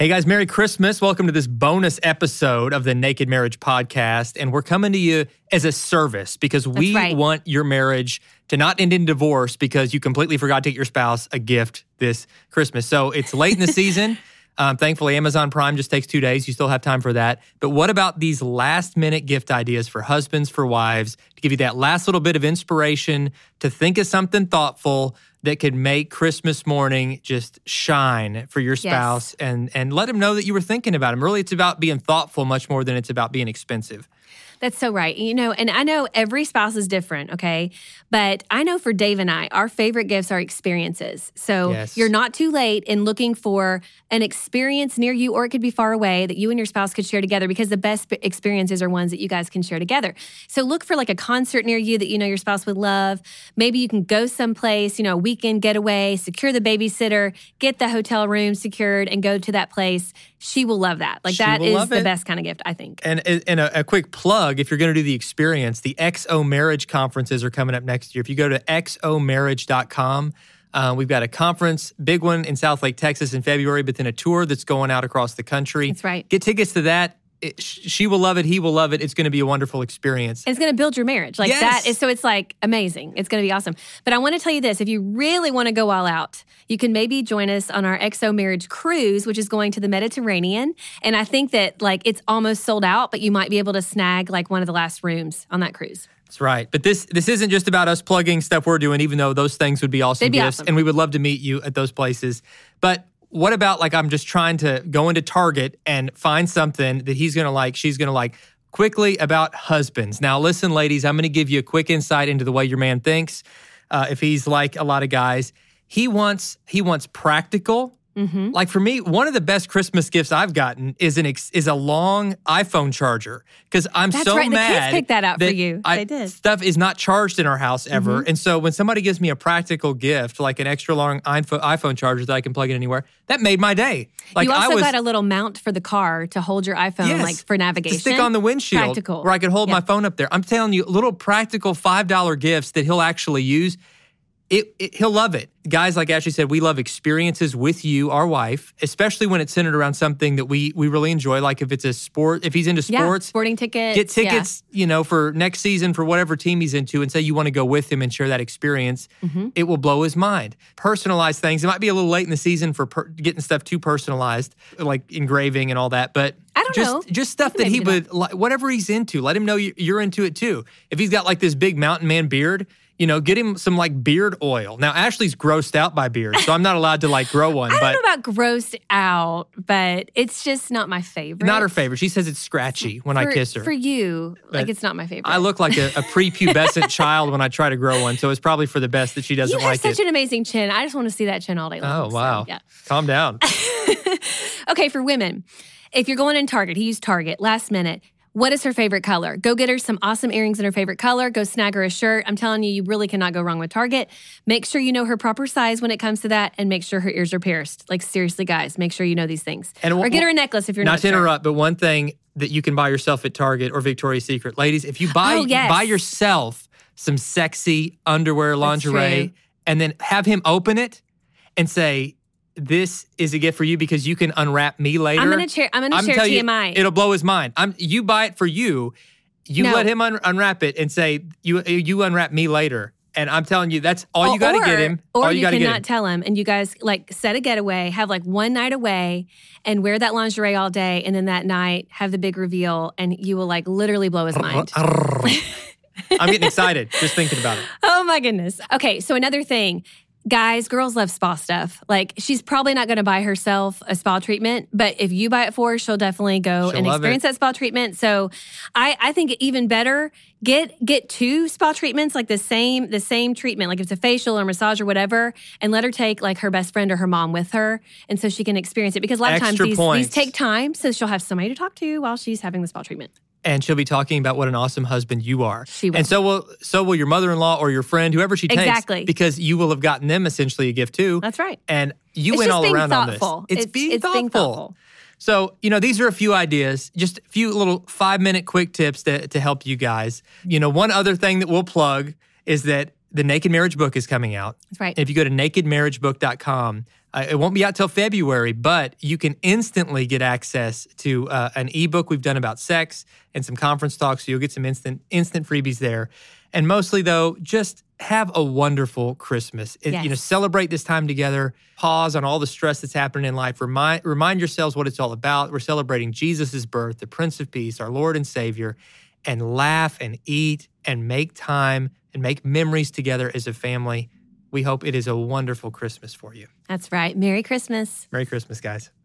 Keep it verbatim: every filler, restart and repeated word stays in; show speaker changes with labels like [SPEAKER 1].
[SPEAKER 1] Hey guys, Merry Christmas. Welcome to this bonus episode of the Naked Marriage Podcast. And we're coming to you as a service because we
[SPEAKER 2] right.
[SPEAKER 1] want your marriage to not end in divorce because you completely forgot to get your spouse a gift this Christmas. So it's late in the season. Um, thankfully, Amazon Prime just takes two days. You still have time for that. But what about these last minute gift ideas for husbands, for wives, to give you that last little bit of inspiration to think of something thoughtful that could make Christmas morning just shine for your spouse,
[SPEAKER 2] yes.
[SPEAKER 1] and, and let them know that you were thinking about them. Really, it's about being thoughtful much more than it's about being expensive.
[SPEAKER 2] That's so right. You know, and I know every spouse is different, okay? But I know for Dave and I, our favorite gifts are experiences. So
[SPEAKER 1] Yes.
[SPEAKER 2] you're not too late in looking for an experience near you, or it could be far away, that you and your spouse could share together, because the best experiences are ones that you guys can share together. So look for like a concert near you that you know your spouse would love. Maybe you can go someplace, you know, a weekend getaway, secure the babysitter, get the hotel room secured, and go to that place. She will love that. Like
[SPEAKER 1] She
[SPEAKER 2] that
[SPEAKER 1] will
[SPEAKER 2] is
[SPEAKER 1] love
[SPEAKER 2] the
[SPEAKER 1] it.
[SPEAKER 2] best kind of gift, I think.
[SPEAKER 1] And, and a, a quick plug, if you're going to do the experience, the X O Marriage conferences are coming up next year. If you go to x o marriage dot com, uh, we've got a conference, big one in South Lake, Texas in February, but then a tour that's going out across the country.
[SPEAKER 2] That's right.
[SPEAKER 1] Get tickets to that. It, she will love it. He will love it. It's going to be a wonderful experience.
[SPEAKER 2] And it's going to build your marriage. Like
[SPEAKER 1] Yes.
[SPEAKER 2] that is, so it's like amazing. It's going to be awesome. But I want to tell you this, if you really want to go all out, you can maybe join us on our X O Marriage Cruise, which is going to the Mediterranean. And I think that like it's almost sold out, but you might be able to snag like one of the last rooms on that cruise.
[SPEAKER 1] That's right. But this this isn't just about us plugging stuff we're doing, even though those things would be awesome
[SPEAKER 2] They'd be
[SPEAKER 1] gifts.
[SPEAKER 2] awesome.
[SPEAKER 1] And we would love to meet you at those places. But what about, like, I'm just trying to go into Target and find something that he's going to like, she's going to like. Quickly about husbands. Now, listen, ladies, I'm going to give you a quick insight into the way your man thinks. Uh, if he's like a lot of guys, he wants he wants practical.
[SPEAKER 2] Mm-hmm.
[SPEAKER 1] Like for me, one of the best Christmas gifts I've gotten is an ex- is a long iPhone charger, because I'm
[SPEAKER 2] That's
[SPEAKER 1] so
[SPEAKER 2] right. The kids
[SPEAKER 1] mad
[SPEAKER 2] picked that out for
[SPEAKER 1] that
[SPEAKER 2] you.
[SPEAKER 1] I-
[SPEAKER 2] They did.
[SPEAKER 1] Stuff is not charged in our house ever,
[SPEAKER 2] Mm-hmm.
[SPEAKER 1] and so when somebody gives me a practical gift like an extra long iPhone iPhone charger that I can plug in anywhere, that made my day. Like
[SPEAKER 2] you also
[SPEAKER 1] I was,
[SPEAKER 2] got a little mount for the car to hold your iPhone,
[SPEAKER 1] Yes,
[SPEAKER 2] like for navigation.
[SPEAKER 1] to stick on the windshield,
[SPEAKER 2] Practical.
[SPEAKER 1] where I could hold
[SPEAKER 2] Yeah.
[SPEAKER 1] my phone up there. I'm telling you, little practical five dollar gifts that he'll actually use. It, it, he'll love it. Guys, like Ashley said, we love experiences with you, our wife, especially when it's centered around something that we we really enjoy. Like if it's a sport, if he's into
[SPEAKER 2] Yeah,
[SPEAKER 1] sports,
[SPEAKER 2] sporting tickets.
[SPEAKER 1] get tickets, you know, for next season for whatever team he's into, and say you want to go with him and share that experience.
[SPEAKER 2] Mm-hmm.
[SPEAKER 1] It will blow his mind. Personalized things. It might be a little late in the season for per- getting stuff too personalized, like engraving and all that. But
[SPEAKER 2] I don't
[SPEAKER 1] just,
[SPEAKER 2] know.
[SPEAKER 1] just stuff
[SPEAKER 2] We
[SPEAKER 1] that
[SPEAKER 2] can
[SPEAKER 1] he
[SPEAKER 2] maybe
[SPEAKER 1] would, like, whatever he's into, let him know you- you're into it too. If he's got like this big mountain man beard, you know, get him some like beard oil. Now, Ashley's grossed out by beards, so I'm not allowed to like grow one.
[SPEAKER 2] I
[SPEAKER 1] but
[SPEAKER 2] don't know about grossed out, but it's just not my favorite.
[SPEAKER 1] not her favorite. She says it's scratchy when
[SPEAKER 2] for,
[SPEAKER 1] I kiss her.
[SPEAKER 2] For you, like
[SPEAKER 1] But
[SPEAKER 2] it's not my favorite.
[SPEAKER 1] I look like a, a prepubescent child when I try to grow one, so it's probably for the best that she doesn't
[SPEAKER 2] You have
[SPEAKER 1] like
[SPEAKER 2] such
[SPEAKER 1] it.
[SPEAKER 2] an amazing chin. I just want to see that chin all day long.
[SPEAKER 1] Oh,
[SPEAKER 2] So,
[SPEAKER 1] wow.
[SPEAKER 2] yeah.
[SPEAKER 1] Calm down.
[SPEAKER 2] Okay, for women, if you're going in Target, he used Target last minute. What is her favorite color? Go get her some awesome earrings in her favorite color. Go snag her a shirt. I'm telling you, you really cannot go wrong with Target. Make sure you know her proper size when it comes to that, and make sure her ears are pierced. Like seriously, guys, make sure you know these things.
[SPEAKER 1] And
[SPEAKER 2] or
[SPEAKER 1] wh-
[SPEAKER 2] get her a necklace if you're not,
[SPEAKER 1] Not to
[SPEAKER 2] sure.
[SPEAKER 1] interrupt, but one thing that you can buy yourself at Target or Victoria's Secret. Ladies, if you buy
[SPEAKER 2] Oh, yes.
[SPEAKER 1] buy yourself some sexy underwear, lingerie,
[SPEAKER 2] true.
[SPEAKER 1] and then have him open it and say, this is a gift for you because you can unwrap me later.
[SPEAKER 2] I'm gonna share. I'm gonna
[SPEAKER 1] I'm
[SPEAKER 2] share
[SPEAKER 1] telling
[SPEAKER 2] T
[SPEAKER 1] you,
[SPEAKER 2] M I.
[SPEAKER 1] it'll blow his mind. I'm you buy it for you. You
[SPEAKER 2] No.
[SPEAKER 1] let him un- unwrap it and say, you you unwrap me later. And I'm telling you, that's all you
[SPEAKER 2] Or-
[SPEAKER 1] got to get him.
[SPEAKER 2] Or
[SPEAKER 1] all
[SPEAKER 2] you,
[SPEAKER 1] you got to get
[SPEAKER 2] cannot
[SPEAKER 1] him.
[SPEAKER 2] tell him, and you guys like set a getaway, have like one night away, and wear that lingerie all day, and then that night have the big reveal, and you will like literally blow his mind.
[SPEAKER 1] I'm getting excited just thinking about it.
[SPEAKER 2] Oh my goodness. Okay, so another thing. Guys, girls love spa stuff. Like, she's probably not going to buy herself a spa treatment, but if you buy it for her, she'll definitely go
[SPEAKER 1] She'll
[SPEAKER 2] and
[SPEAKER 1] love
[SPEAKER 2] experience
[SPEAKER 1] it.
[SPEAKER 2] that spa treatment. So, I, I think even better, get get two spa treatments, like the same the same treatment, like if it's a facial or massage or whatever, and let her take like her best friend or her mom with her, and so she can experience it. Because a lot of times
[SPEAKER 1] Extra
[SPEAKER 2] these,
[SPEAKER 1] points.
[SPEAKER 2] these take time, so she'll have somebody to talk to while she's having the spa treatment.
[SPEAKER 1] And she'll be talking about what an awesome husband you are.
[SPEAKER 2] She will.
[SPEAKER 1] And so will so will your mother-in-law or your friend, whoever she takes.
[SPEAKER 2] Exactly.
[SPEAKER 1] Because you will have gotten them essentially a gift too.
[SPEAKER 2] That's right.
[SPEAKER 1] And you
[SPEAKER 2] It's
[SPEAKER 1] went
[SPEAKER 2] just
[SPEAKER 1] all
[SPEAKER 2] being
[SPEAKER 1] around
[SPEAKER 2] thoughtful.
[SPEAKER 1] on this. It's, being,
[SPEAKER 2] it's
[SPEAKER 1] thoughtful.
[SPEAKER 2] being thoughtful.
[SPEAKER 1] So, you know, these are a few ideas, just a few little five-minute quick tips to, to help you guys. You know, one other thing that we'll plug is that the Naked Marriage book is coming out.
[SPEAKER 2] That's right.
[SPEAKER 1] If you go to naked marriage book dot com, Uh, it won't be out till February, but you can instantly get access to uh, an ebook we've done about sex and some conference talks. So you'll get some instant instant freebies there. And mostly, though, just have a wonderful Christmas. It,
[SPEAKER 2] Yes.
[SPEAKER 1] You know, celebrate this time together. Pause on all the stress that's happening in life. Remind remind yourselves what it's all about. We're celebrating Jesus' birth, the Prince of Peace, our Lord and Savior, and laugh and eat and make time and make memories together as a family. We hope it is a wonderful Christmas for you.
[SPEAKER 2] That's right. Merry Christmas.
[SPEAKER 1] Merry Christmas, guys.